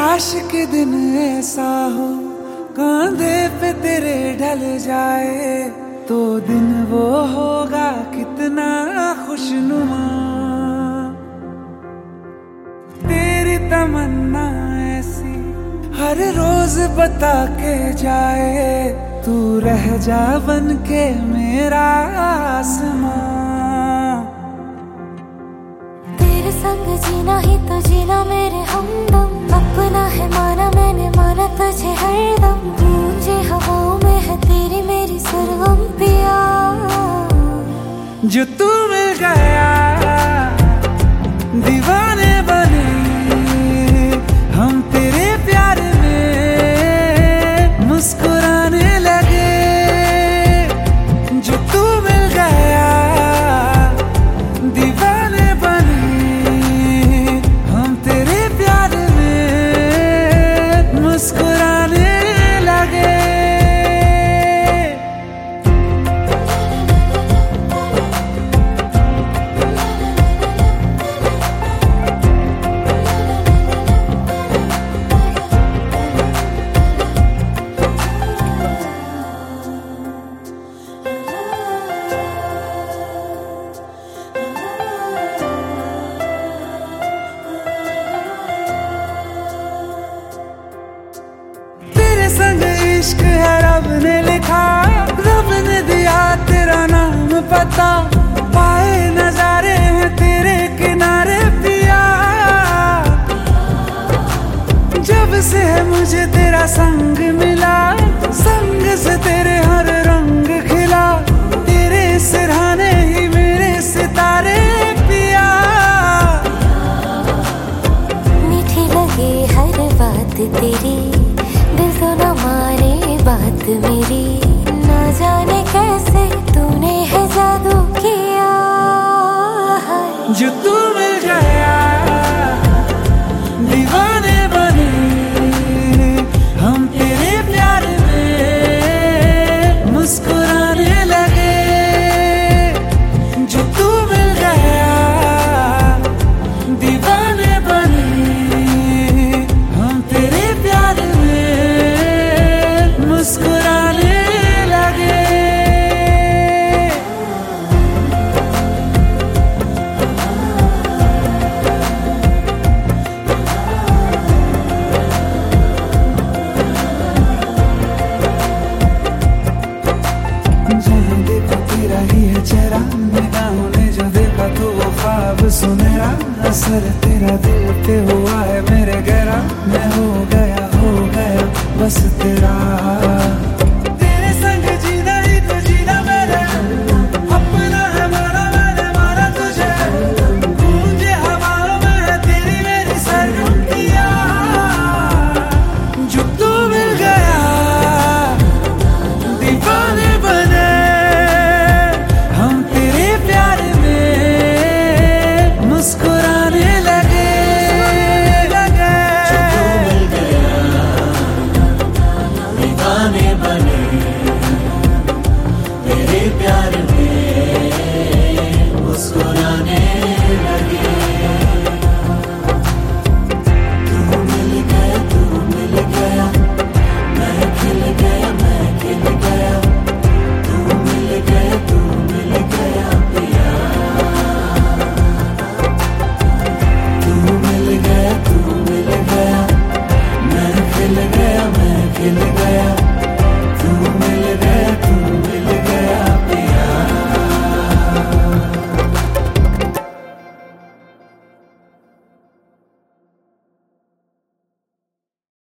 काश के दिन ऐसा हो कांधे पे तेरे ढल जाए, तो दिन वो होगा कितना खुशनुमा। तेरी तमन्ना ऐसी हर रोज बता के जाए, तू रह जा बन के मेरा आसमां। तेरे संग जीना ही तो जीना मेरे हमदम, अपना है माना मैंने माना तुझे हरदम। गूंजे हवाओं में है तेरी मेरी सरगम पिया, जो तू मिल गया दीवाने बने हम तेरे प्यार में मुस्कुराने लगे। जो तू मिल गया दीवाने बने हम तेरे प्यार में मुस्कुराने लगे। इश्क है रब ने लिखा, रब ने दिया तेरा नाम पता, पाए नजारे हैं तेरे किनारे पिया। जब से है मुझे तेरा संग मिला, संग से तेरे हर रंग खिला, तेरे सिरहाने ही मेरे सितारे पिया। मीठी लगे हर बात तेरी, दिल तो न माने बात मेरी, ना जाने कैसे तूने है जादू किया। जो तू मिल गया दीवाने बने हम तेरे प्यार में मुस्कुराने लगे। जो तू मिल गया दीवाने बने हम तेरे प्यार में मुस्कुराने लगे। जहाँ देखो तेरा ही है चेहरा, निगाहों ने जो देखा तो वो ख्वाब सुनहरा। असर तेरा दिल पे हुआ है मेरे गहरा, मैं हो गया बस तेरा।